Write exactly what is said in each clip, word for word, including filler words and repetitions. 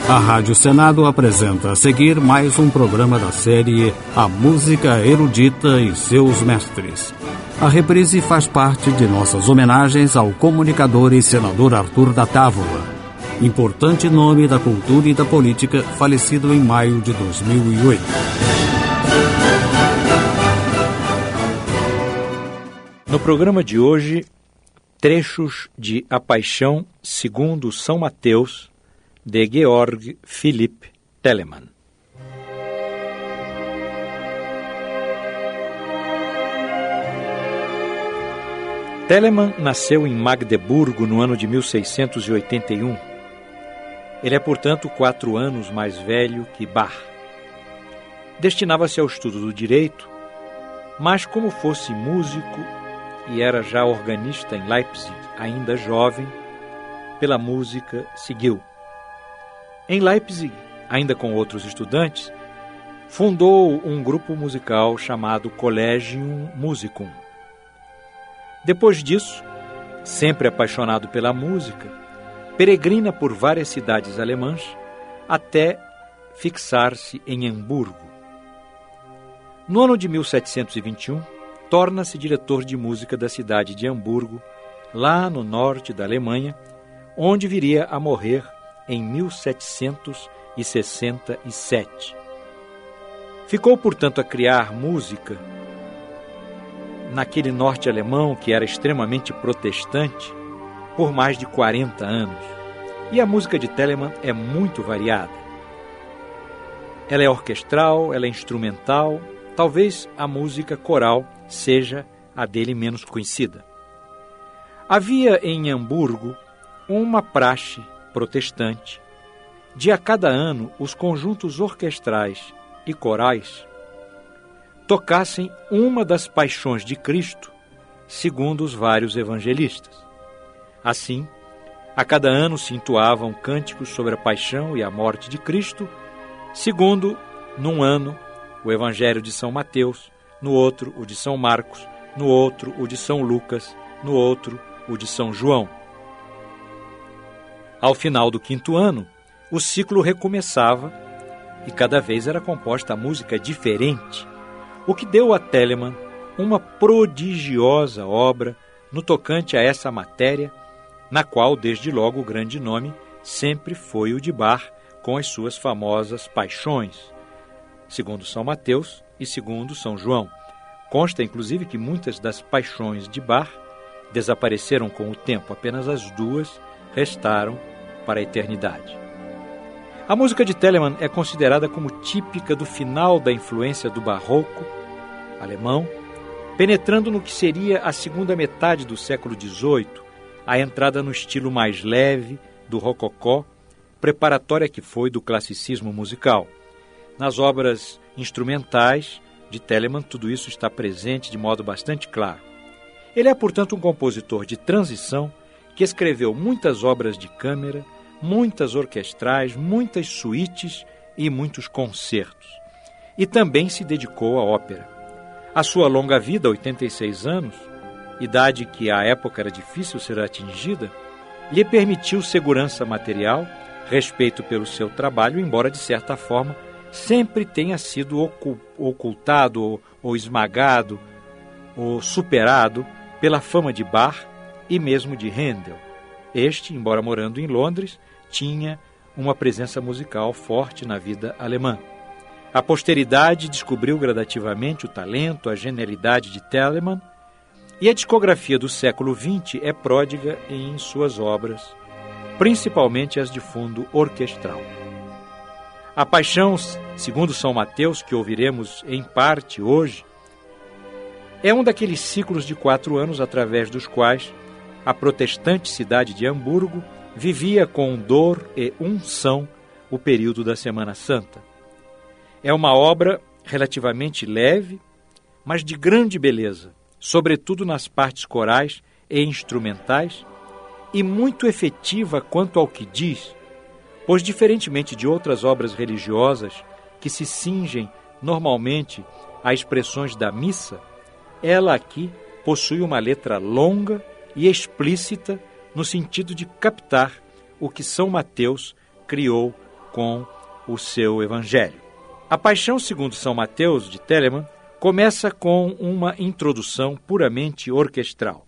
A Rádio Senado apresenta a seguir mais um programa da série A Música Erudita e Seus Mestres. A reprise faz parte de nossas homenagens ao comunicador e senador Arthur da Távola, importante nome da cultura e da política, falecido em maio de dois mil e oito. No programa de hoje, trechos de A Paixão segundo São Mateus, de Georg Philipp Telemann. Telemann nasceu em Magdeburgo no ano de mil seiscentos e oitenta e um. Ele é, portanto, quatro anos mais velho que Bach. Destinava-se ao estudo do direito, mas como fosse músico e era já organista em Leipzig, ainda jovem, pela música seguiu. Em Leipzig, ainda com outros estudantes, fundou um grupo musical chamado Collegium Musicum. Depois disso, sempre apaixonado pela música, peregrina por várias cidades alemãs até fixar-se em Hamburgo. No ano de mil setecentos e vinte e um, torna-se diretor de música da cidade de Hamburgo, lá no norte da Alemanha, onde viria a morrer em mil setecentos e sessenta e sete. Ficou, portanto, a criar música naquele norte alemão que era extremamente protestante por mais de quarenta anos. E a música de Telemann é muito variada. Ela é orquestral, ela é instrumental, talvez a música coral seja a dele menos conhecida. Havia em Hamburgo uma praxe protestante de a cada ano os conjuntos orquestrais e corais tocassem uma das paixões de Cristo, segundo os vários evangelistas. Assim, a cada ano se entoavam cânticos sobre a paixão e a morte de Cristo, segundo, num ano, o Evangelho de São Mateus, no outro, o de São Marcos, no outro, o de São Lucas, no outro, o de São João. Ao final do quinto ano, o ciclo recomeçava e cada vez era composta a música diferente, o que deu a Telemann uma prodigiosa obra no tocante a essa matéria, na qual, desde logo, o grande nome sempre foi o de Bach, com as suas famosas paixões, segundo São Mateus e segundo São João. Consta, inclusive, que muitas das paixões de Bach desapareceram com o tempo, apenas as duas restaram para a eternidade. A música de Telemann é considerada como típica do final da influência do barroco alemão, penetrando no que seria a segunda metade do século dezoito, a entrada no estilo mais leve do rococó, preparatória que foi do classicismo musical. Nas obras instrumentais de Telemann, tudo isso está presente de modo bastante claro. Ele é, portanto, um compositor de transição que escreveu muitas obras de câmara, muitas orquestrais, muitas suítes e muitos concertos. E também se dedicou à ópera. A sua longa vida, oitenta e seis anos, idade que à época era difícil ser atingida, lhe permitiu segurança material, respeito pelo seu trabalho, embora, de certa forma, sempre tenha sido ocultado ou, ou esmagado ou superado pela fama de Bach e mesmo de Handel. Este, embora morando em Londres, tinha uma presença musical forte na vida alemã. A posteridade descobriu gradativamente o talento, a genialidade de Telemann, e a discografia do século vinte é pródiga em suas obras, principalmente as de fundo orquestral. A Paixão, segundo São Mateus, que ouviremos em parte hoje, é um daqueles ciclos de quatro anos através dos quais a protestante cidade de Hamburgo vivia com dor e unção o período da Semana Santa. É uma obra relativamente leve, mas de grande beleza, sobretudo nas partes corais e instrumentais, e muito efetiva quanto ao que diz, pois, diferentemente de outras obras religiosas que se cingem normalmente a expressões da missa, ela aqui possui uma letra longa e explícita no sentido de captar o que São Mateus criou com o seu evangelho. A Paixão segundo São Mateus, de Telemann, começa com uma introdução puramente orquestral.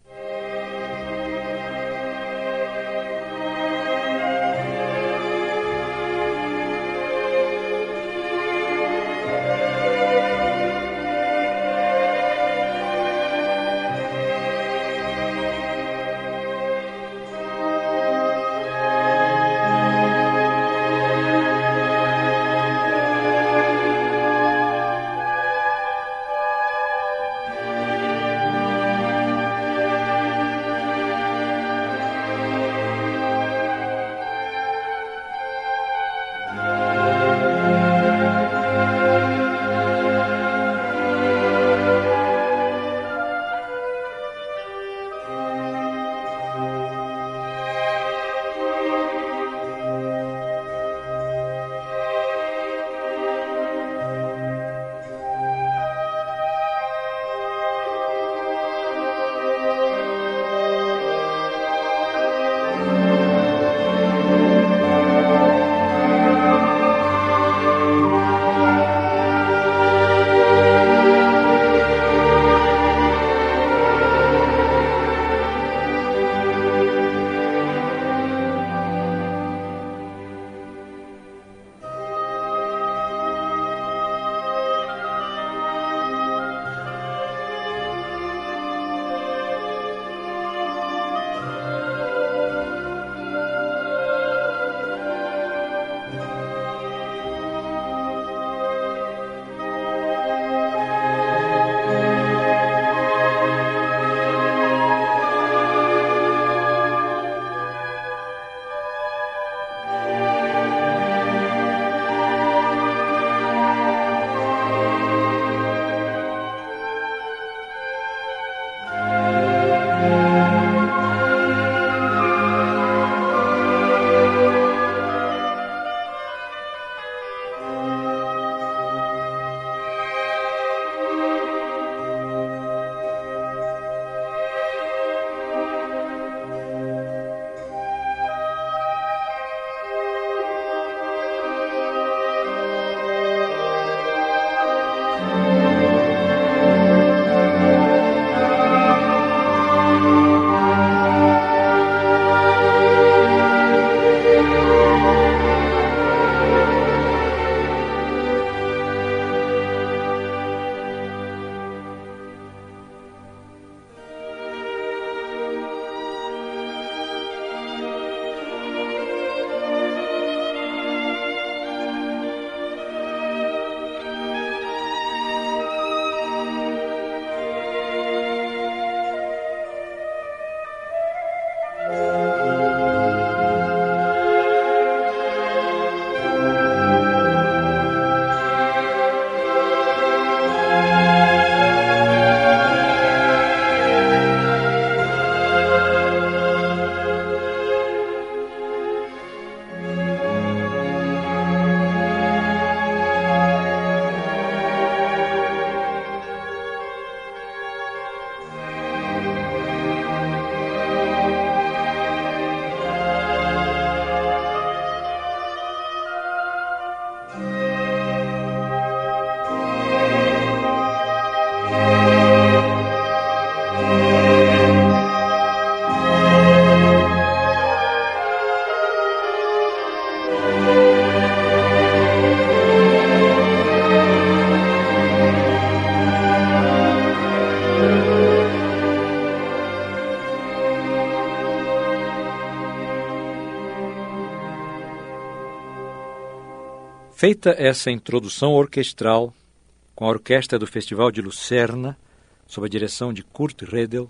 Feita essa introdução orquestral com a orquestra do Festival de Lucerna, sob a direção de Kurt Redel,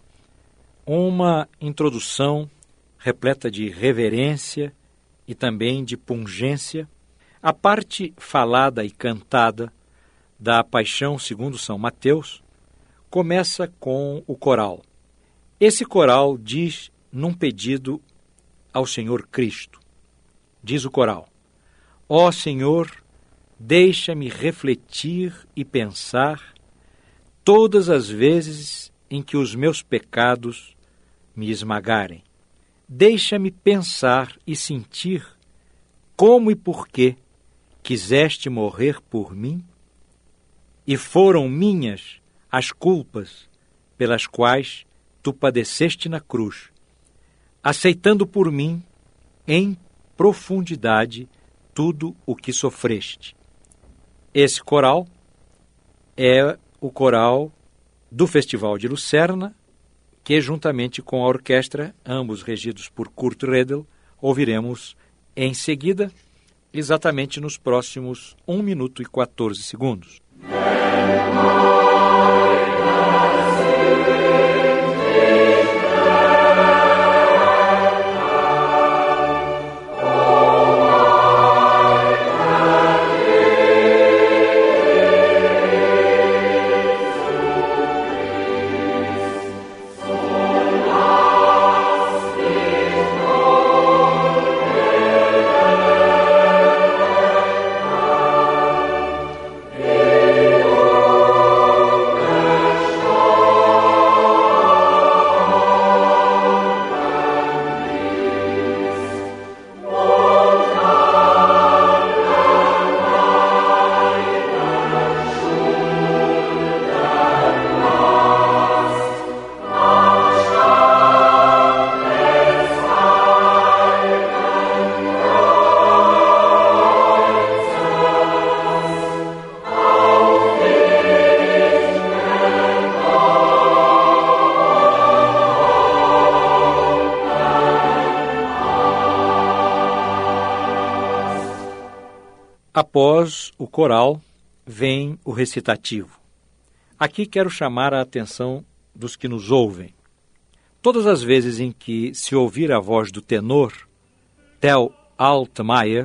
uma introdução repleta de reverência e também de pungência, a parte falada e cantada da Paixão segundo São Mateus começa com o coral. Esse coral diz num pedido ao Senhor Cristo. Diz o coral: ó Senhor, deixa-me refletir e pensar todas as vezes em que os meus pecados me esmagarem. Deixa-me pensar e sentir como e por que quiseste morrer por mim? E foram minhas as culpas pelas quais tu padeceste na cruz, aceitando por mim, em profundidade, tudo o que sofreste. Esse coral é o coral do Festival de Lucerna, que juntamente com a orquestra, ambos regidos por Kurt Redl, ouviremos em seguida, exatamente nos próximos um minuto e quatorze segundos. Após o coral, vem o recitativo. Aqui quero chamar a atenção dos que nos ouvem. Todas as vezes em que se ouvir a voz do tenor, Tel Altmaier,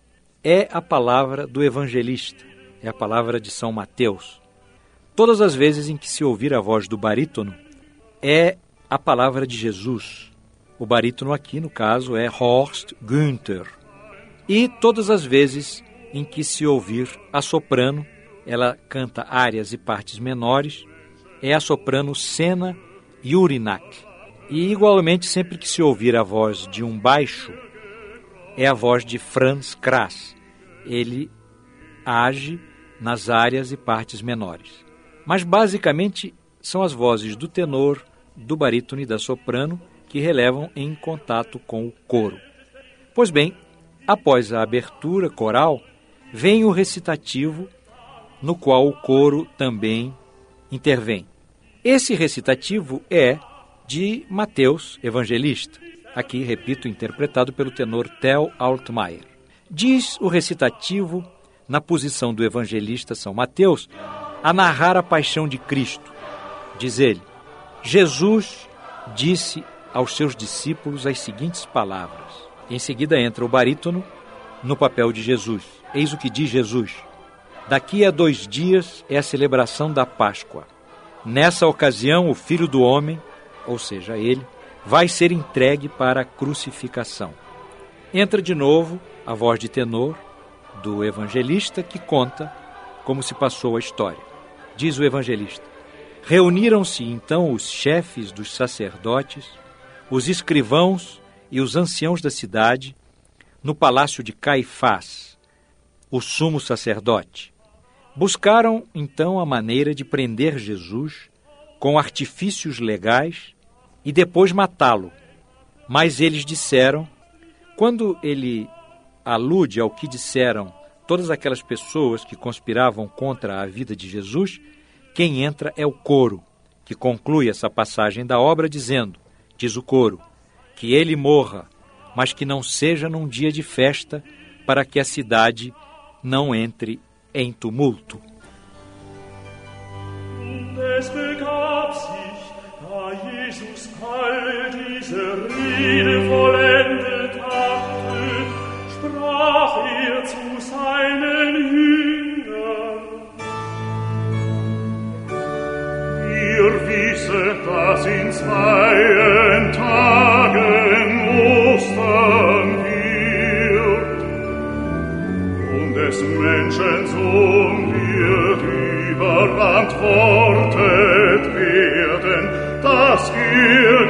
é a palavra do evangelista, é a palavra de São Mateus. Todas as vezes em que se ouvir a voz do barítono, é a palavra de Jesus. O barítono aqui, no caso, é Horst Günther. E todas as vezes em que se ouvir a soprano, ela canta áreas e partes menores, é a soprano Sena Jurinak. E igualmente sempre que se ouvir a voz de um baixo, é a voz de Franz Kras. Ele age nas áreas e partes menores. Mas basicamente são as vozes do tenor, do barítono e da soprano que relevam em contato com o coro. Pois bem, após a abertura coral, vem o recitativo, no qual o coro também intervém. Esse recitativo é de Mateus, evangelista, aqui, repito, interpretado pelo tenor Tel Altmaier. Diz o recitativo, na posição do evangelista São Mateus, a narrar a paixão de Cristo. Diz ele: Jesus disse aos seus discípulos as seguintes palavras. Em seguida entra o barítono no papel de Jesus. Eis o que diz Jesus: daqui a dois dias é a celebração da Páscoa. Nessa ocasião, o Filho do Homem, ou seja, ele, vai ser entregue para a crucificação. Entra de novo a voz de tenor do evangelista, que conta como se passou a história. Diz o evangelista: reuniram-se então os chefes dos sacerdotes, os escrivãos e os anciãos da cidade no palácio de Caifás, o sumo sacerdote. Buscaram então a maneira de prender Jesus com artifícios legais e depois matá-lo. Mas eles disseram, quando ele alude ao que disseram todas aquelas pessoas que conspiravam contra a vida de Jesus, quem entra é o coro, que conclui essa passagem da obra dizendo, diz o coro, que ele morra, mas que não seja num dia de festa, para que a cidade não entre em tumulto. Es begab sich, da Jesus all diese Rede vollendet hatte, sprach er zu seinen Jüngern: Ihr wisset, dass in zweien Tagen Ostern wird, und des Menschen Sohn wird überantwortet werden, dass er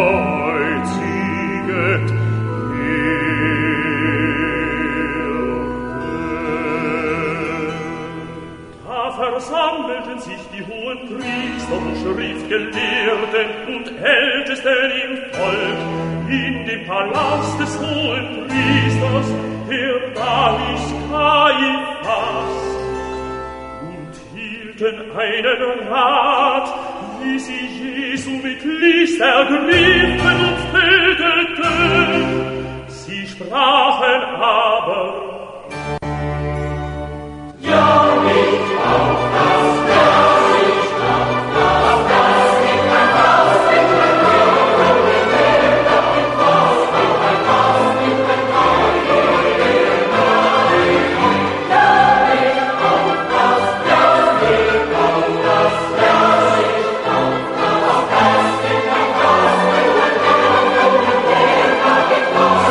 gekreuziget wird. versammeln sich die hohen Priester und Schriftgelehrten und Ältesten im Volk in dem Palast des hohen Priesters, der da ist Kaiphas, und hielten einen Rat, wie sie Jesu mit List ergriffen und töteten. Sie sprachen aber: Ja, nicht auf das, ja, nicht auf das, das nicht mein Haus, nicht mein Haus, nicht mein Haus, nicht mein Haus, nicht mein Haus, ja, nicht auf das, ja, nicht auf das, ja, nicht auf das, das nicht mein Haus, nicht mein Haus, nicht mein Haus,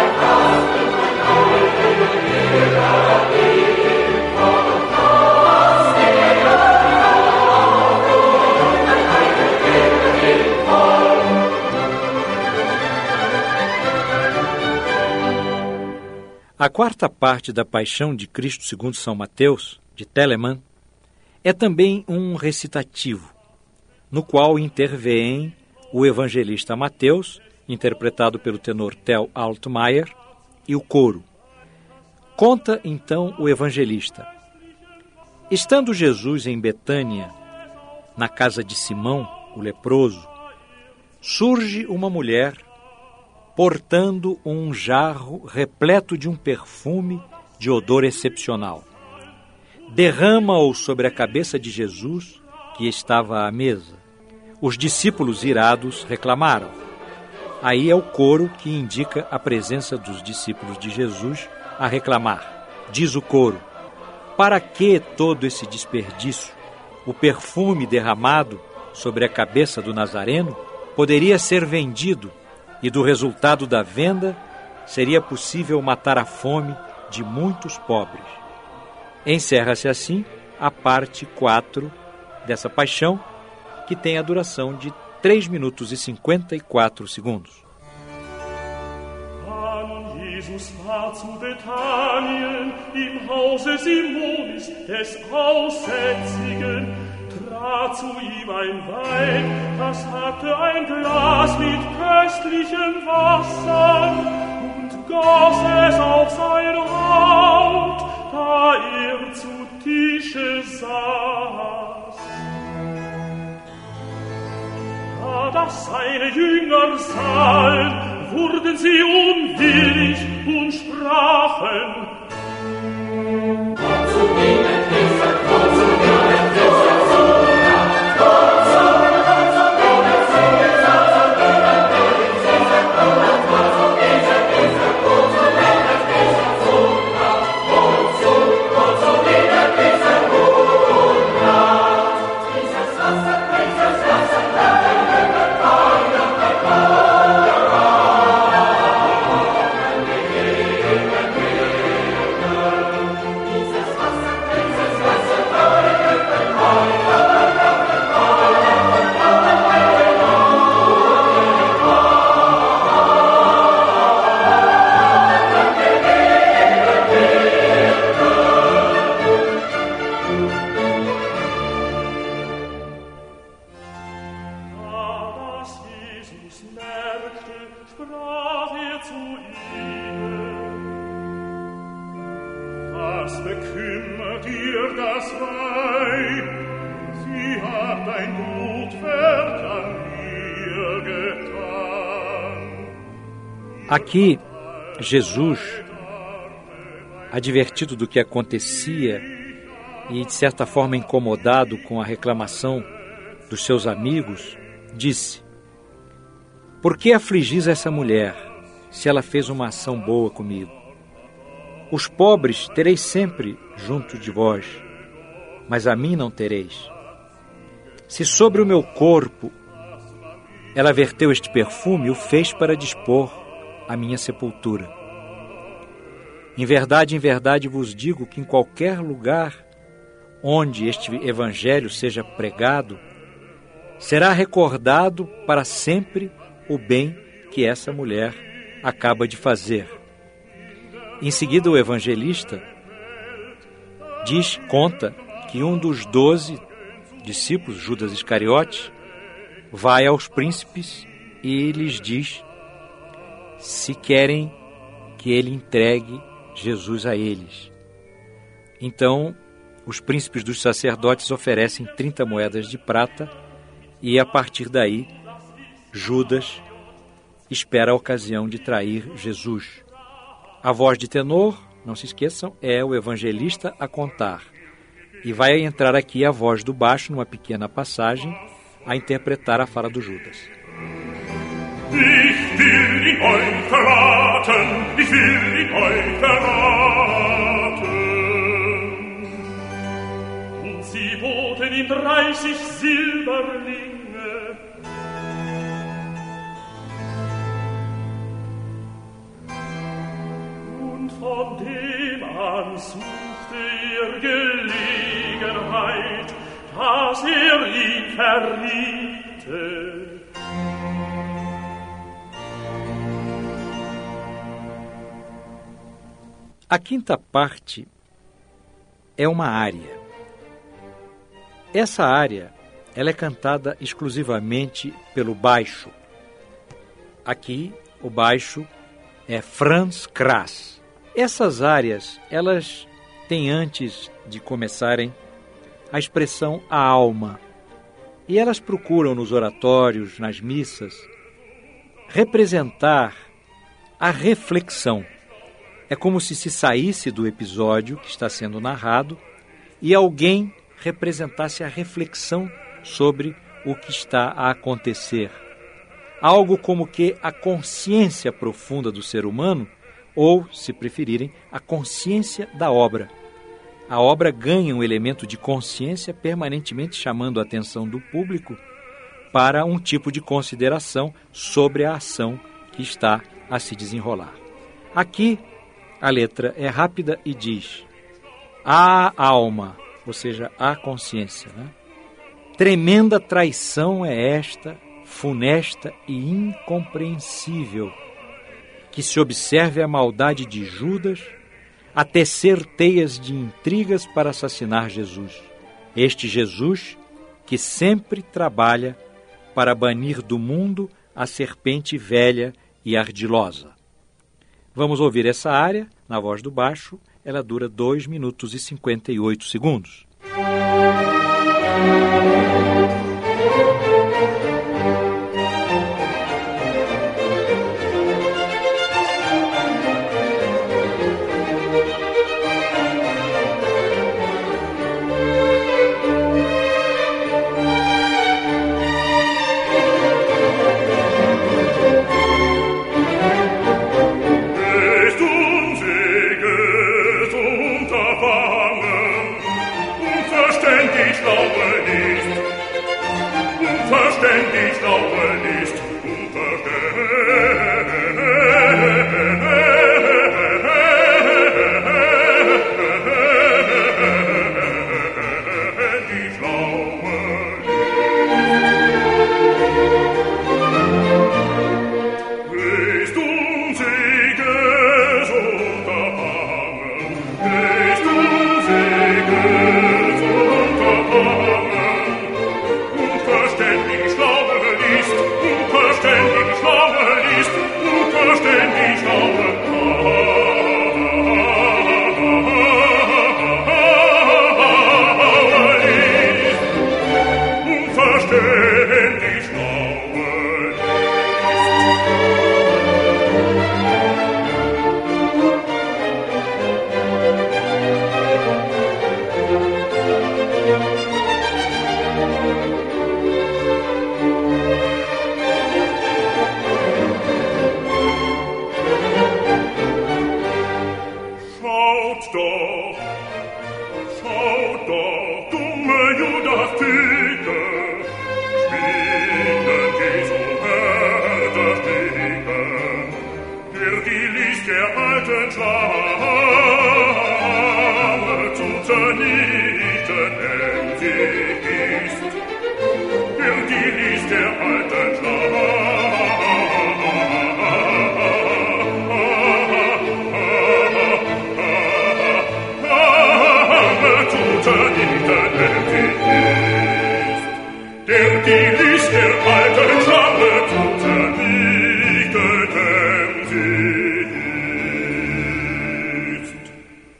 A quarta parte da Paixão de Cristo segundo São Mateus, de Telemann, é também um recitativo, no qual intervém o evangelista Mateus, interpretado pelo tenor Theo Altmaier, e o coro. Conta, então, o evangelista: estando Jesus em Betânia, na casa de Simão, o leproso, surge uma mulher portando um jarro repleto de um perfume de odor excepcional. Derrama-o sobre a cabeça de Jesus, que estava à mesa. Os discípulos irados reclamaram. Aí é o coro que indica a presença dos discípulos de Jesus a reclamar. Diz o coro: para que todo esse desperdício? O perfume derramado sobre a cabeça do Nazareno poderia ser vendido, e do resultado da venda seria possível matar a fome de muitos pobres. Encerra-se assim a parte quatro dessa paixão, que tem a duração de três minutos e cinquenta e quatro segundos. Jesus war zu Bethanien im Hause Simonis des Aussätzigen, trat zu ihm ein Weib, das hatte ein Glas mit köstlichem Wasser und goss es auf seine Haut, da er zu Tische saß. Da das seine Jünger sahen, wurden sie unwillig und sprachen: Gott zu nehmen ist er, Gott zu nehmen ist er, so nah, Gott zu nehmen, so nehmen, so nehmen, so nehmen, so nehmen, Gott zu nehmen ist er, Gott zu nehmen ist er, so nah, Gott zu, Gott zu nehmen ist er, so nah. Dieses Wasser, dieses Wasser, da der Himmel, da der Himmel. Was bekümmert ihr das Weib? Sie hat ein Blutwerk an mir getan. Aqui, Jesus, advertido do que acontecia e, de certa forma, incomodado com a reclamação dos seus amigos, disse: por que afligis essa mulher, se ela fez uma ação boa comigo? Os pobres tereis sempre junto de vós, mas a mim não tereis. Se sobre o meu corpo ela verteu este perfume, o fez para dispor a minha sepultura. Em verdade, em verdade vos digo que em qualquer lugar onde este evangelho seja pregado, será recordado para sempre o bem que essa mulher acaba de fazer. Em seguida, o evangelista diz, conta que um dos doze discípulos, Judas Iscariotes, vai aos príncipes e lhes diz se querem que ele entregue Jesus a eles. Então, os príncipes dos sacerdotes oferecem trinta moedas de prata e, a partir daí, Judas espera a ocasião de trair Jesus. A voz de tenor, não se esqueçam, é o evangelista a contar. E vai entrar aqui a voz do baixo, numa pequena passagem, a interpretar a fala do Judas. Ich will ihn euch verraten, ich will ihn euch verraten. Und sie boten ihm dreißig Silberlinge. Und von dem an suchte er Gelegenheit, dass er ihn verriete. A quinta parte é uma área. Essa área ela é cantada exclusivamente pelo baixo. Aqui, o baixo é Franz Kras. Essas áreas, elas têm antes de começarem a expressão a alma. E elas procuram nos oratórios, nas missas, representar a reflexão. É como se se saísse do episódio que está sendo narrado e alguém representasse a reflexão sobre o que está a acontecer. Algo como que a consciência profunda do ser humano, ou, se preferirem, a consciência da obra. A obra ganha um elemento de consciência permanentemente chamando a atenção do público para um tipo de consideração sobre a ação que está a se desenrolar. Aqui, a letra é rápida e diz: a alma, ou seja, a consciência, né? Tremenda traição é esta, funesta e incompreensível, que se observe a maldade de Judas a tecer teias de intrigas para assassinar Jesus. Este Jesus que sempre trabalha para banir do mundo a serpente velha e ardilosa. Vamos ouvir essa área, na voz do baixo, ela dura dois minutos e cinquenta e oito segundos. Ich glaube nicht. Der die Licht der alten Flamme tut erliegen, denn sie ist.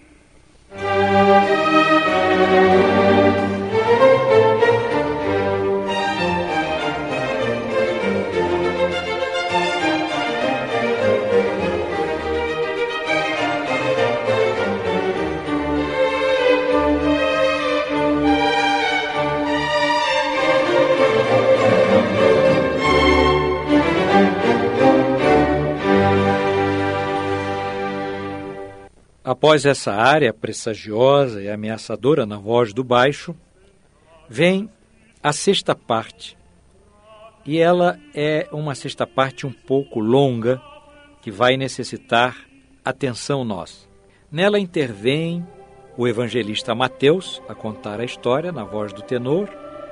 Após essa área pressagiosa e ameaçadora na voz do baixo, vem a sexta parte. E ela é uma sexta parte um pouco longa, que vai necessitar atenção nossa. Nela intervém o evangelista Mateus a contar a história na voz do tenor,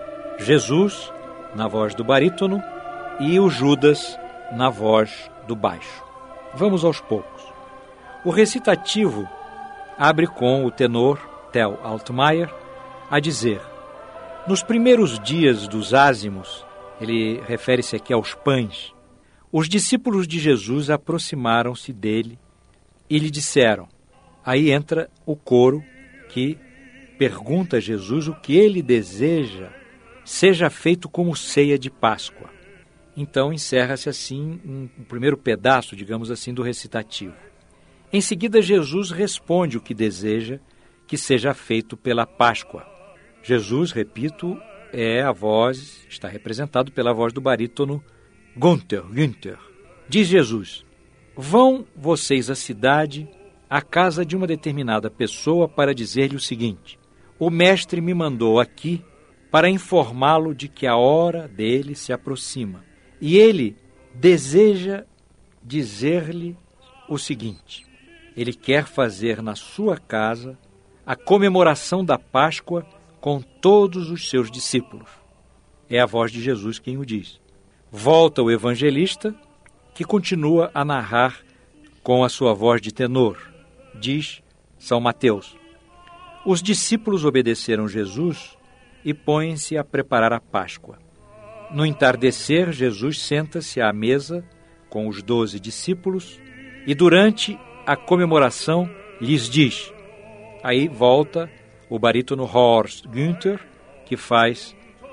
Jesus na voz do barítono e o Judas na voz do baixo. Vamos aos poucos. O recitativo abre com o tenor Tel Altmaier a dizer: nos primeiros dias dos ázimos, ele refere-se aqui aos pães, os discípulos de Jesus aproximaram-se dele e lhe disseram. Aí entra o coro que pergunta a Jesus o que ele deseja seja feito como ceia de Páscoa. Então encerra-se assim um, um primeiro pedaço, digamos assim, do recitativo. Em seguida, Jesus responde o que deseja que seja feito pela Páscoa. Jesus, repito, é a voz, está representado pela voz do barítono Günther, Günther. Diz Jesus: vão vocês à cidade, à casa de uma determinada pessoa para dizer-lhe o seguinte: o mestre me mandou aqui para informá-lo de que a hora dele se aproxima. E ele deseja dizer-lhe o seguinte: ele quer fazer na sua casa a comemoração da Páscoa com todos os seus discípulos. É a voz de Jesus quem o diz. Volta o evangelista, que continua a narrar com a sua voz de tenor. Diz São Mateus: os discípulos obedeceram Jesus e põem-se a preparar a Páscoa. No entardecer, Jesus senta-se à mesa com os doze discípulos e durante a comemoração lhes diz. Aí volta o barítono Horst Günther, que faz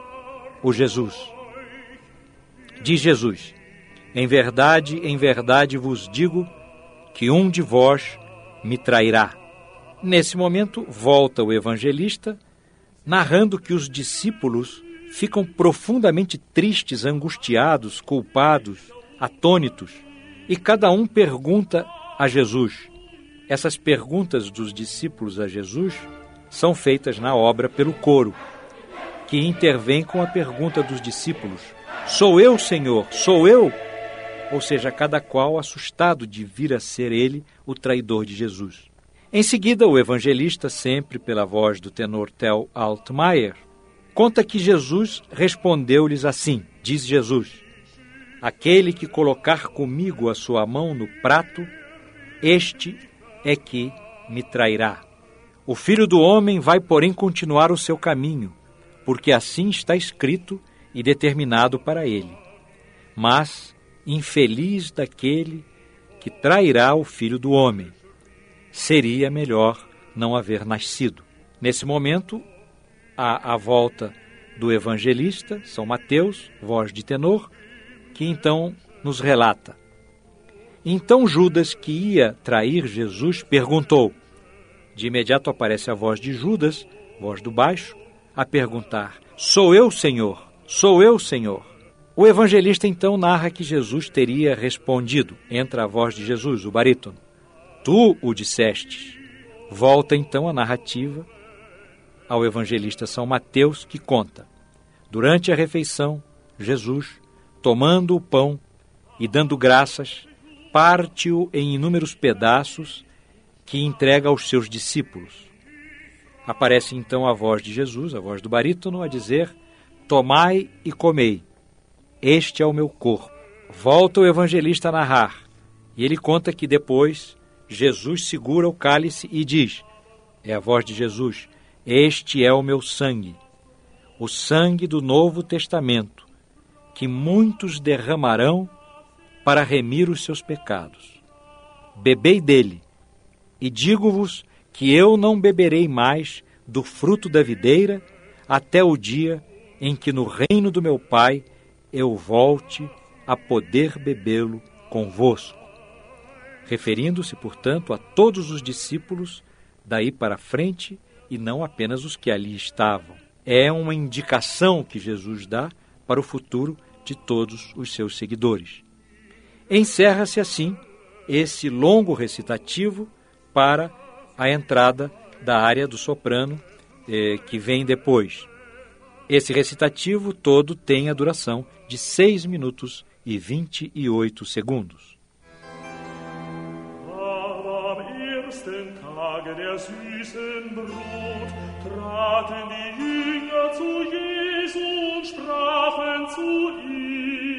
o Jesus. Diz Jesus: em verdade, em verdade vos digo que um de vós me trairá. Nesse momento, volta o evangelista, narrando que os discípulos ficam profundamente tristes, angustiados, culpados, atônitos, e cada um pergunta a Jesus. Essas perguntas dos discípulos a Jesus são feitas na obra pelo coro, que intervém com a pergunta dos discípulos: sou eu, Senhor? Sou eu? Ou seja, cada qual assustado de vir a ser ele o traidor de Jesus. Em seguida, o evangelista, sempre pela voz do tenor Tel Altmaier, conta que Jesus respondeu-lhes assim, diz Jesus: aquele que colocar comigo a sua mão no prato, este é que me trairá. O Filho do Homem vai, porém, continuar o seu caminho, porque assim está escrito e determinado para ele. Mas, infeliz daquele que trairá o Filho do Homem, seria melhor não haver nascido. Nesse momento, há a volta do evangelista, São Mateus, voz de tenor, que então nos relata: então Judas, que ia trair Jesus, perguntou. De imediato aparece a voz de Judas, voz do baixo, a perguntar: sou eu, Senhor? Sou eu, Senhor? O evangelista então narra que Jesus teria respondido. Entra a voz de Jesus, o barítono: tu o disseste. Volta então a narrativa ao evangelista São Mateus, que conta: durante a refeição, Jesus, tomando o pão e dando graças, parte-o em inúmeros pedaços que entrega aos seus discípulos. Aparece então a voz de Jesus, a voz do barítono, a dizer: tomai e comei, este é o meu corpo. Volta o evangelista a narrar, e ele conta que depois Jesus segura o cálice e diz, é a voz de Jesus: este é o meu sangue, o sangue do Novo Testamento, que muitos derramarão para remir os seus pecados. Bebei dele, e digo-vos que eu não beberei mais do fruto da videira até o dia em que no reino do meu Pai eu volte a poder bebê-lo convosco. Referindo-se, portanto, a todos os discípulos daí para frente e não apenas os que ali estavam. É uma indicação que Jesus dá para o futuro de todos os seus seguidores. Encerra-se assim esse longo recitativo para a entrada da área do soprano eh, que vem depois. Esse recitativo todo tem a duração de seis minutos e vinte e oito segundos. Am ersten Tage der süßen Brut traten die Jünger zu Jesu und sprachen zu ihm.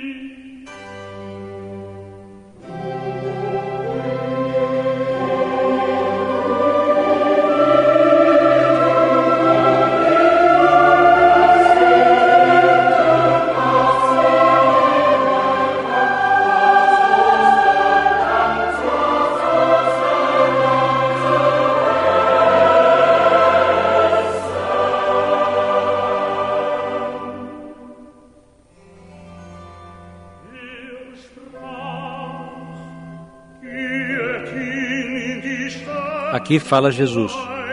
Aqui fala Jesus.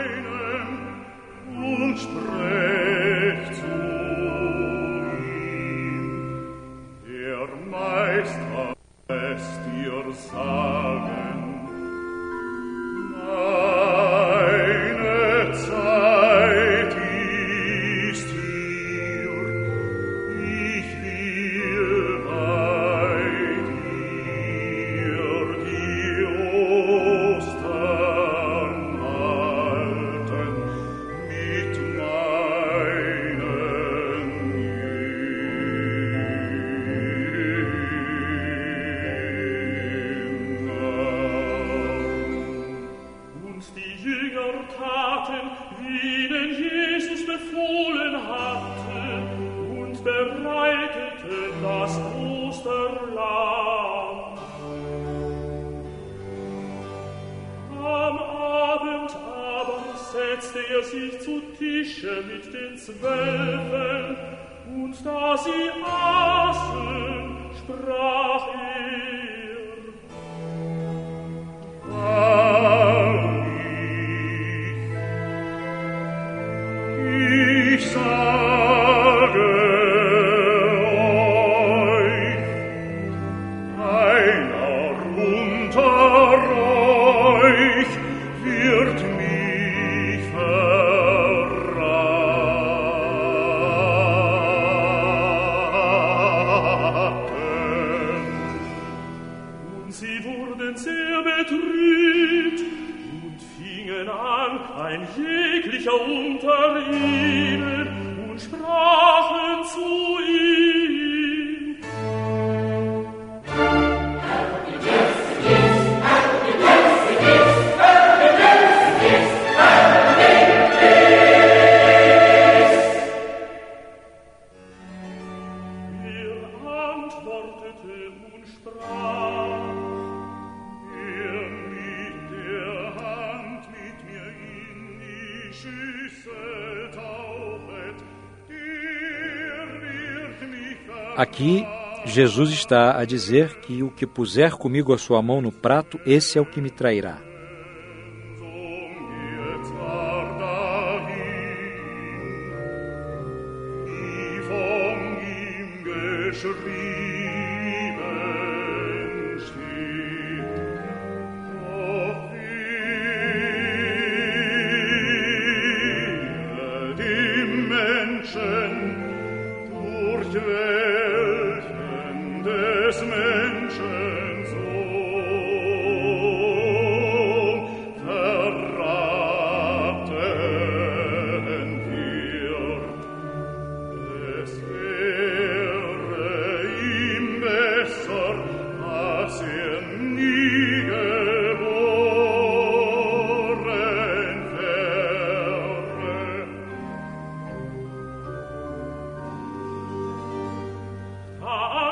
Setzte er sich zu Tische mit den Zwölfen, und da sie aßen, sprach er: Wahrlich, ich sage euch, einer unter euch wird mich verraten. Und sie wurden sehr betrübt und fingen an, ein jeglicher unter ihnen, und sprachen zu ihm: Aqui, Jesus está a dizer que o que puser comigo a sua mão no prato, esse é o que me trairá.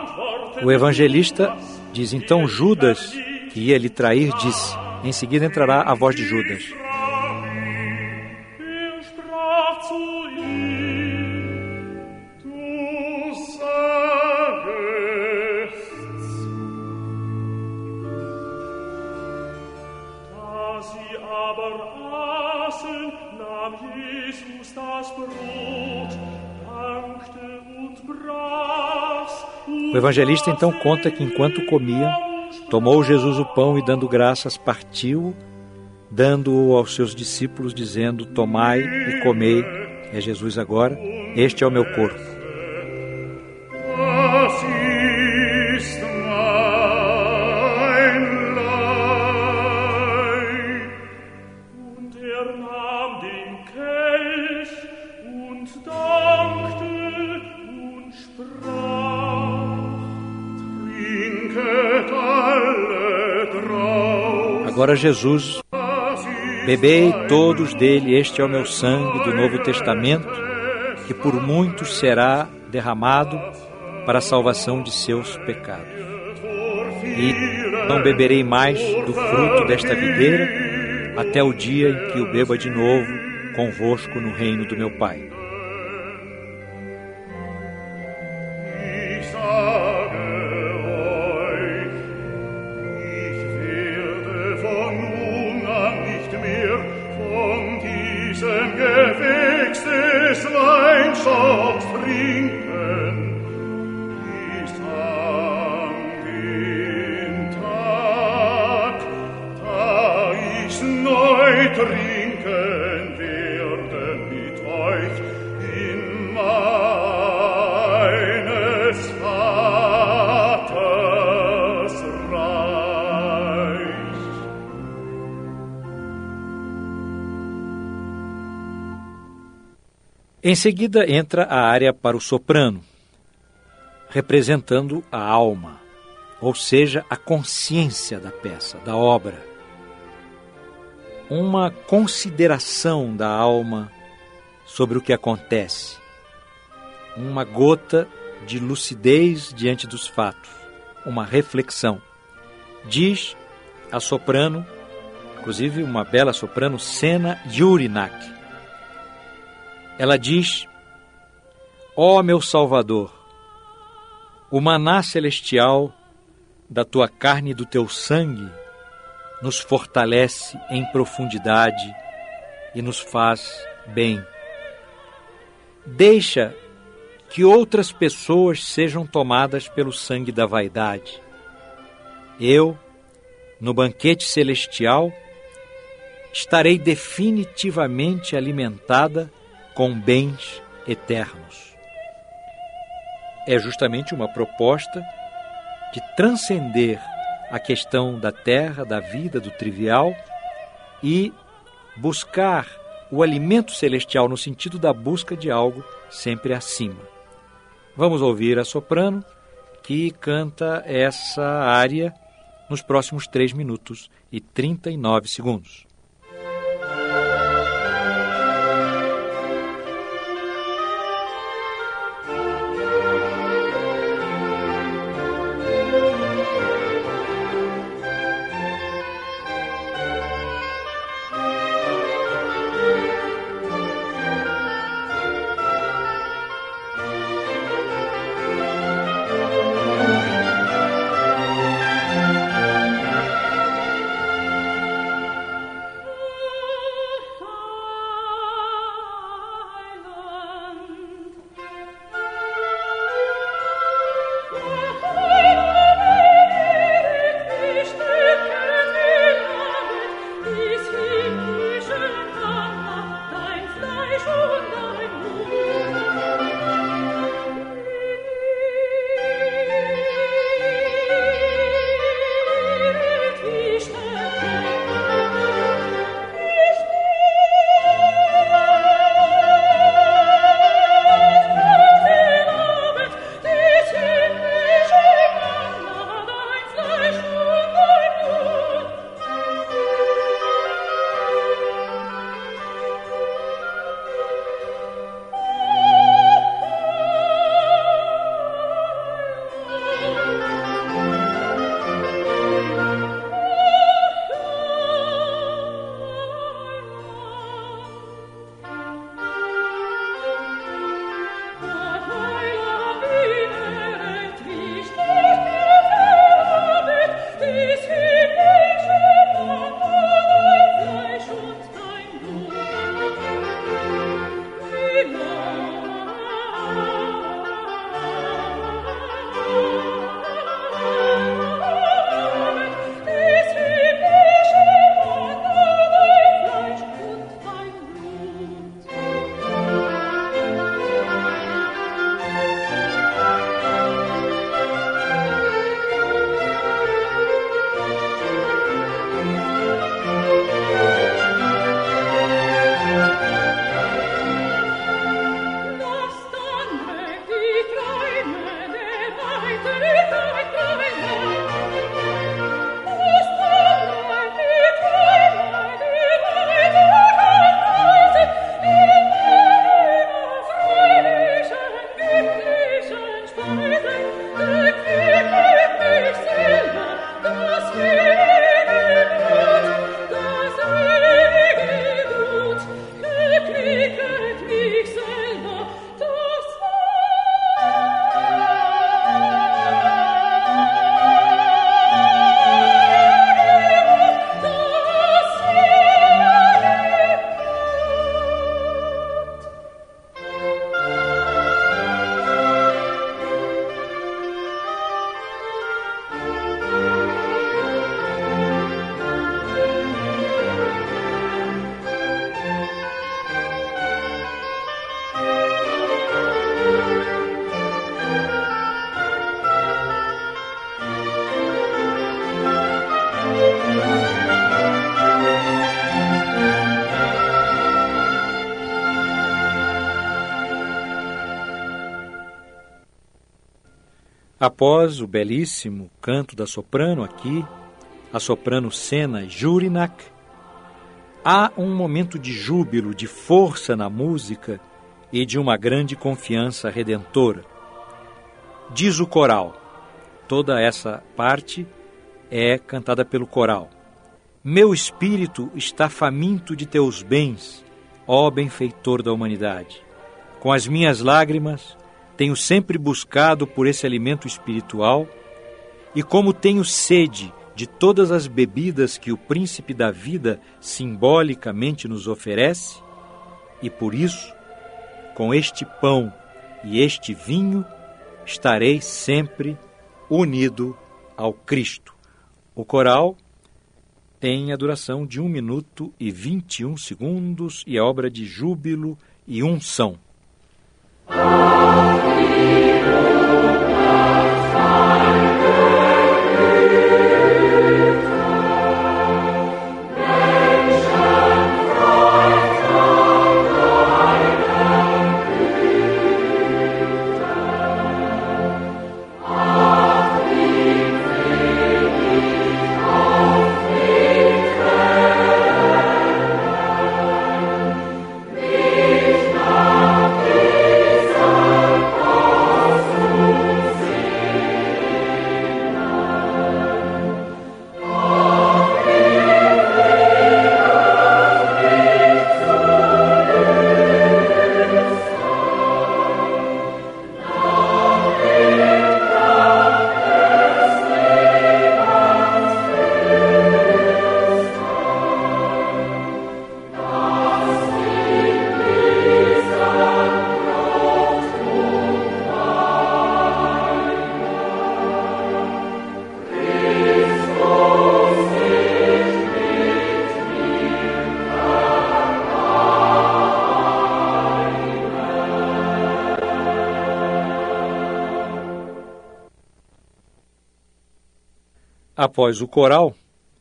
O evangelista diz, então Judas, que ia lhe trair, disse. Em seguida entrará a voz de Judas. O evangelista então conta que enquanto comiam, tomou Jesus o pão e dando graças partiu, dando-o aos seus discípulos, dizendo, tomai e comei, é Jesus agora, este é o meu corpo. Agora Jesus, bebei todos dele, este é o meu sangue do Novo Testamento, que por muitos será derramado para a salvação de seus pecados. E não beberei mais do fruto desta videira, até o dia em que o beba de novo convosco no reino do meu Pai. Em seguida entra a área para o soprano, representando a alma, ou seja, a consciência da peça, da obra. Uma consideração da alma sobre o que acontece, uma gota de lucidez diante dos fatos, uma reflexão. Diz a soprano, inclusive uma bela soprano, Sena Jurinak. Ela diz, ó meu Salvador, o maná celestial da tua carne e do teu sangue nos fortalece em profundidade e nos faz bem. Deixa que outras pessoas sejam tomadas pelo sangue da vaidade. Eu, no banquete celestial, estarei definitivamente alimentada com bens eternos. É justamente uma proposta de transcender a questão da terra, da vida, do trivial e buscar o alimento celestial no sentido da busca de algo sempre acima. Vamos ouvir a soprano que canta essa área nos próximos três minutos e trinta e nove segundos. Após o belíssimo canto da soprano aqui, a soprano Sena Jurinak, há um momento de júbilo, de força na música e de uma grande confiança redentora. Diz o coral, toda essa parte é cantada pelo coral. Meu espírito está faminto de teus bens, ó benfeitor da humanidade. Com as minhas lágrimas, tenho sempre buscado por esse alimento espiritual, e como tenho sede de todas as bebidas que o príncipe da vida simbolicamente nos oferece, e por isso, com este pão e este vinho, estarei sempre unido ao Cristo. O coral tem a duração de um minuto e vinte e um segundos e é obra de júbilo e unção. Após o coral,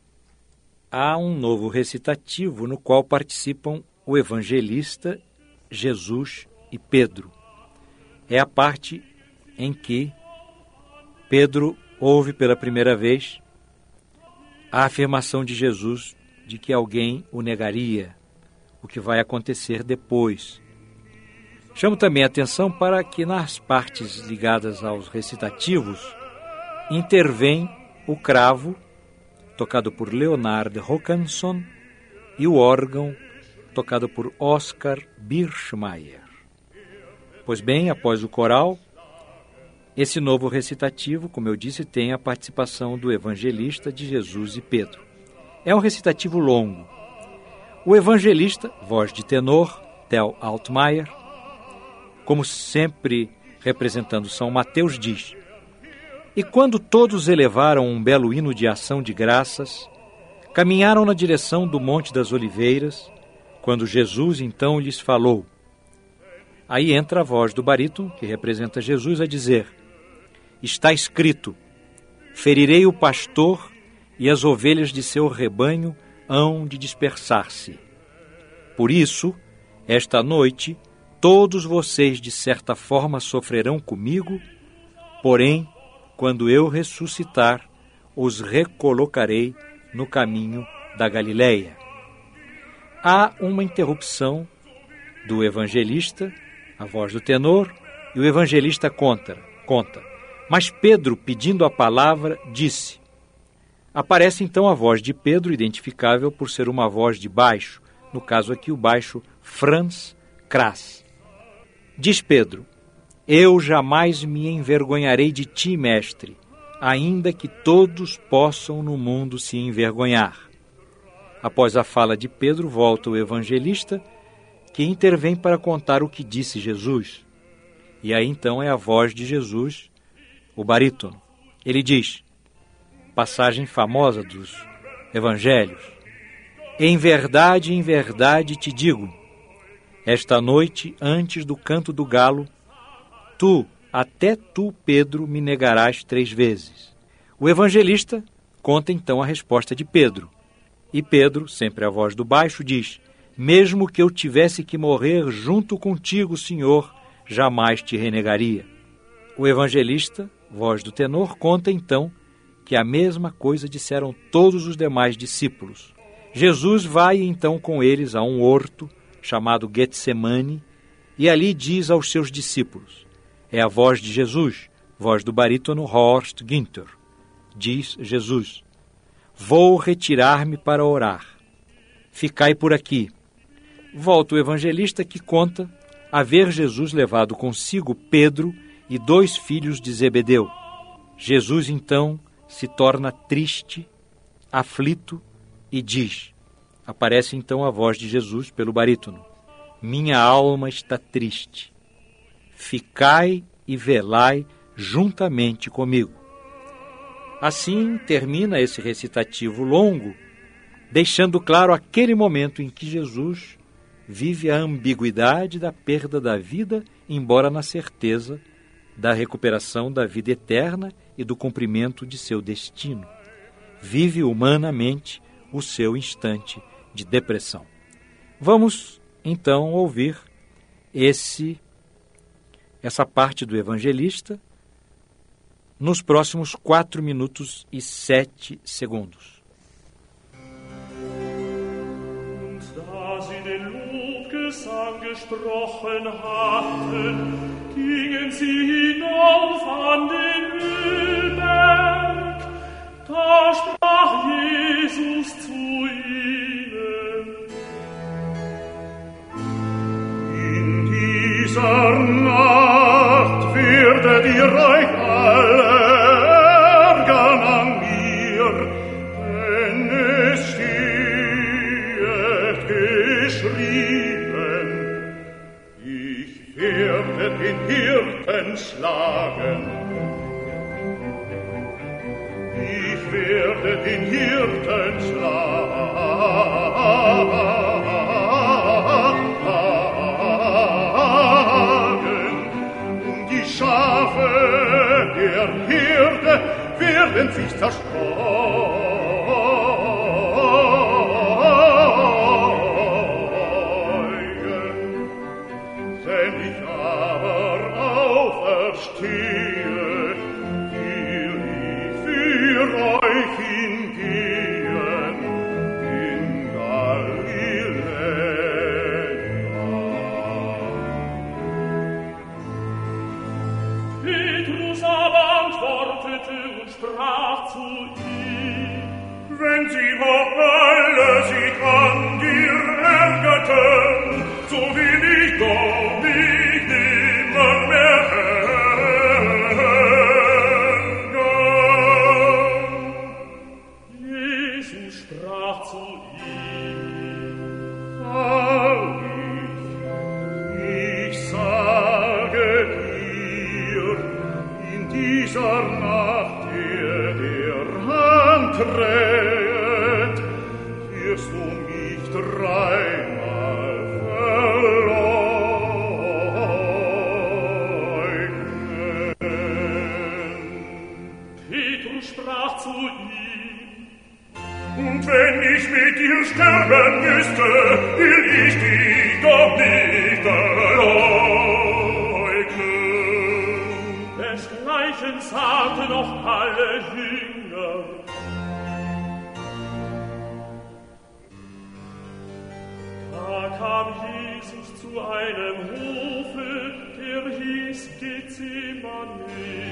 há um novo recitativo no qual participam o evangelista, Jesus e Pedro. É a parte em que Pedro ouve pela primeira vez a afirmação de Jesus de que alguém o negaria, o que vai acontecer depois. Chamo também a atenção para que nas partes ligadas aos recitativos intervém o cravo, tocado por Leonard Håkansson, e o órgão, tocado por Oscar Birchmeier. Pois bem, após o coral, esse novo recitativo, como eu disse, tem a participação do evangelista, de Jesus e Pedro. É um recitativo longo. O evangelista, voz de tenor, Tel Altmaier, como sempre representando São Mateus, diz: E quando todos elevaram um belo hino de ação de graças, caminharam na direção do Monte das Oliveiras, quando Jesus então lhes falou. Aí entra a voz do barítono, que representa Jesus, a dizer: Está escrito, ferirei o pastor e as ovelhas de seu rebanho hão de dispersar-se. Por isso, esta noite, todos vocês de certa forma sofrerão comigo, porém, quando eu ressuscitar, os recolocarei no caminho da Galileia. Há uma interrupção do evangelista, a voz do tenor, e o evangelista conta, conta. Mas Pedro, pedindo a palavra, disse. Aparece então a voz de Pedro, identificável por ser uma voz de baixo, no caso aqui o baixo Franz Kras. Diz Pedro: eu jamais me envergonharei de ti, mestre, ainda que todos possam no mundo se envergonhar. Após a fala de Pedro, volta o evangelista, que intervém para contar o que disse Jesus. E aí então é a voz de Jesus, o barítono. Ele diz, passagem famosa dos evangelhos: em verdade, em verdade te digo, esta noite, antes do canto do galo, tu, até tu, Pedro, me negarás três vezes. O evangelista conta então a resposta de Pedro. E Pedro, sempre a voz do baixo, diz, mesmo que eu tivesse que morrer junto contigo, Senhor, jamais te renegaria. O evangelista, voz do tenor, conta então que a mesma coisa disseram todos os demais discípulos. Jesus vai então com eles a um horto chamado Getsemane e ali diz aos seus discípulos. É a voz de Jesus, voz do barítono Horst Günther. Diz Jesus, vou retirar-me para orar. Ficai por aqui. Volta o evangelista que conta haver Jesus levado consigo Pedro e dois filhos de Zebedeu. Jesus então se torna triste, aflito e diz, aparece então a voz de Jesus pelo barítono, minha alma está triste, ficai e velai juntamente comigo. Assim termina esse recitativo longo, deixando claro aquele momento em que Jesus vive a ambiguidade da perda da vida, embora na certeza da recuperação da vida eterna e do cumprimento de seu destino. Vive humanamente o seu instante de depressão. Vamos, então, ouvir esse, essa parte do evangelista nos próximos quatro minutos e sete segundos. Da sie den Lobgesang gesprochen hatten, gingen sie hinauf an den Ölberg. Da sprach Jesus zu ihnen: In dieser Nacht werdet ihr euch alle ärgern an mir, denn es steht geschrieben, ich werde den Hirten schlagen. Ich werde den Hirten schlagen, und die Schafe der Herde werden sich zerstreuen. Wenn ich aber auferstehe, euch hingehen in Galiläa. Petrus aber antwortete und sprach zu ihm: Wenn sie auch alle sich an dir ärgerten, so will ich doch mich niemand mehr sprach zu ihm: Wahrlich, ich sage dir, in dieser Nacht, der der Hand trägt, wirst du mich dreimal verleugnen. Petrus sprach zu ihm: Und wenn ich mit dir sterben müsste, will ich dich doch nicht verleugnen. Desgleichen sagten noch alle Jünger. Da kam Jesus zu einem Hofe, der hieß Gethsemane.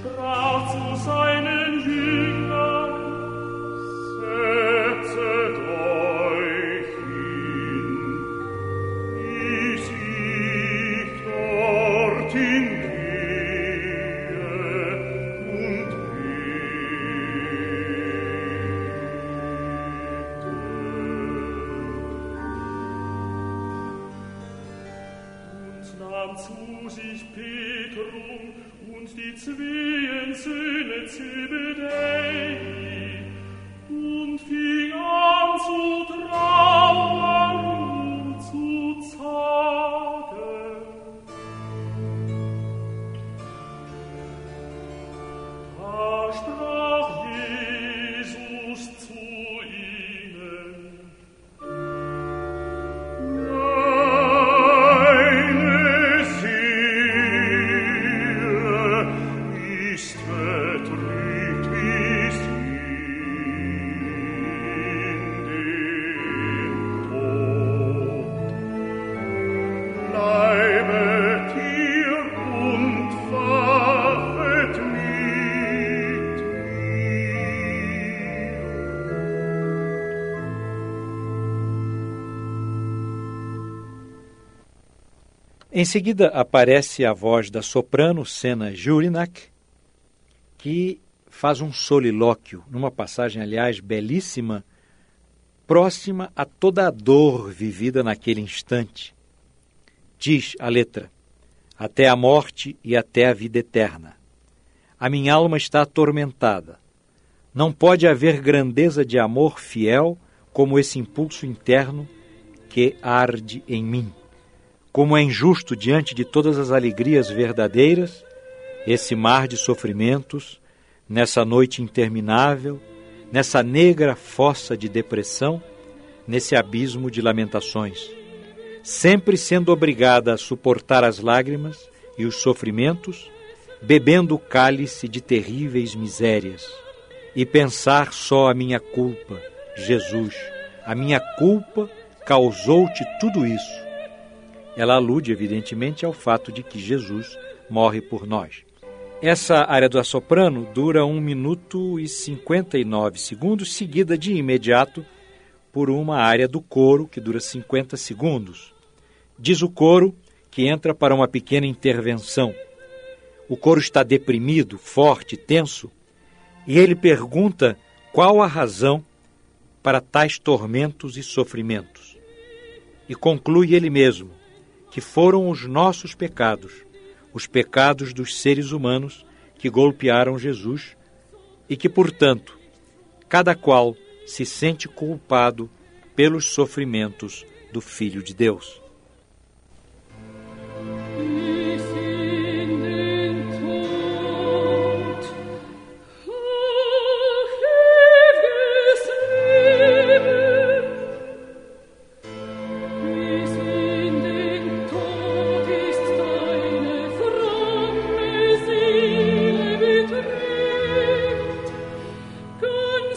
sprach zu seinen Jüngern: Setzet euch hin, bis ich dorthin gehe und bete. Und nahm zu sich Petrus und die zween Söhne Zebedei und fing an zu trauern und zu zagen. Da sprach Jesus zu ihnen: Meine Seele ist vertrübt bis in den Tod. Bleibet hier und wachet mit mir. Em seguida aparece a voz da soprano Senna Jurinak, que faz um solilóquio, numa passagem, aliás, belíssima, próxima a toda a dor vivida naquele instante. Diz a letra: até a morte e até a vida eterna. A minha alma está atormentada. Não pode haver grandeza de amor fiel como esse impulso interno que arde em mim. Como é injusto diante de todas as alegrias verdadeiras, esse mar de sofrimentos, nessa noite interminável, nessa negra fossa de depressão, nesse abismo de lamentações, sempre sendo obrigada a suportar as lágrimas e os sofrimentos, bebendo o cálice de terríveis misérias, e pensar só a minha culpa, Jesus, a minha culpa causou-te tudo isso. Ela alude, evidentemente, ao fato de que Jesus morre por nós. Essa área do soprano dura um minuto e cinquenta e nove segundos, seguida de imediato por uma área do coro, que dura cinquenta segundos. Diz o coro que entra para uma pequena intervenção. O coro está deprimido, forte, tenso, e ele pergunta qual a razão para tais tormentos e sofrimentos. E conclui ele mesmo que foram os nossos pecados, os pecados dos seres humanos que golpearam Jesus e que, portanto, cada qual se sente culpado pelos sofrimentos do Filho de Deus.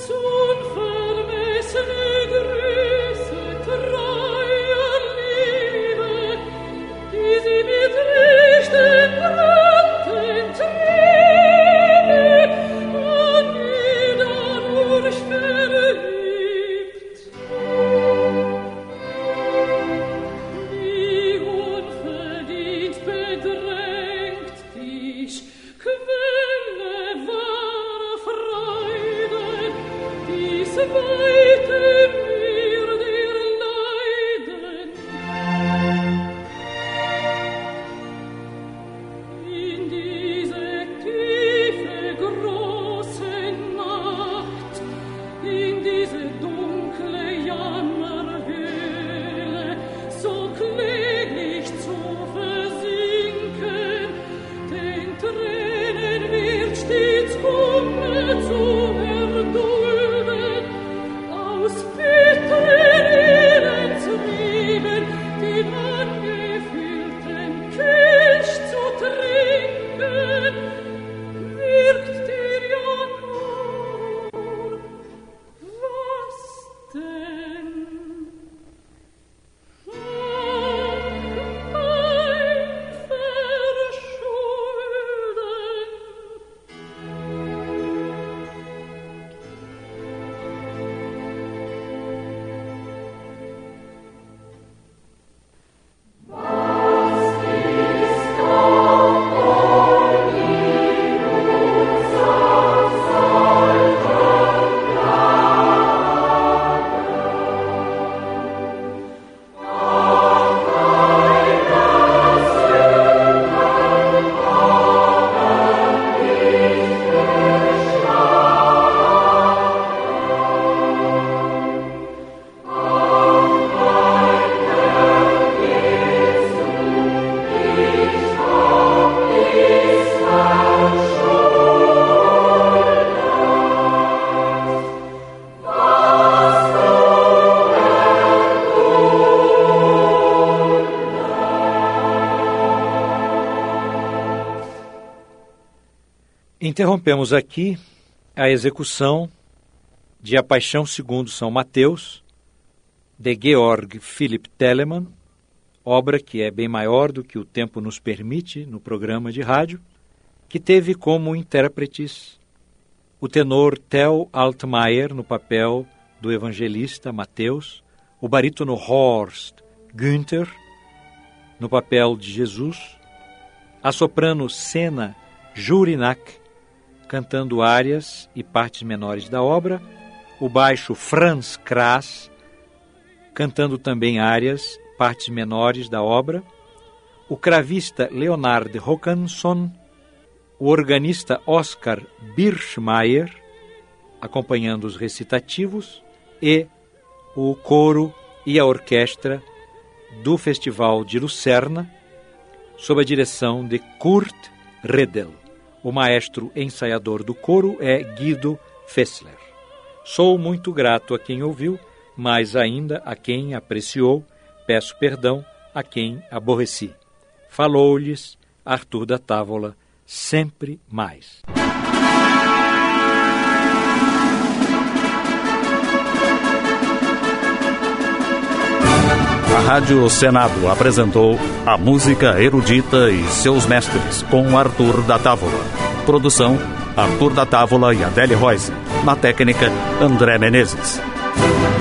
Unvermessene Größe, Treuer, Liebe, Interrompemos aqui a execução de A Paixão segundo São Mateus, de Georg Philipp Telemann, obra que é bem maior do que o tempo nos permite no programa de rádio, que teve como intérpretes o tenor Theo Altmaier no papel do evangelista Mateus, o barítono Horst Günther no papel de Jesus, a soprano Sena Jurinak cantando áreas e partes menores da obra, o baixo Franz Kras cantando também áreas, partes menores da obra, o cravista Leonard Håkansson, o organista Oscar Birschmeier acompanhando os recitativos e o coro e a orquestra do Festival de Lucerna, sob a direção de Kurt Redel. O maestro ensaiador do coro é Guido Fessler. Sou muito grato a quem ouviu, mas ainda a quem apreciou, peço perdão a quem aborreci. Falou-lhes Arthur da Távola, sempre mais. A Rádio Senado apresentou A Música Erudita e Seus Mestres, com Arthur da Távola. Produção, Arthur da Távola e Adele Royce. Na técnica, André Menezes.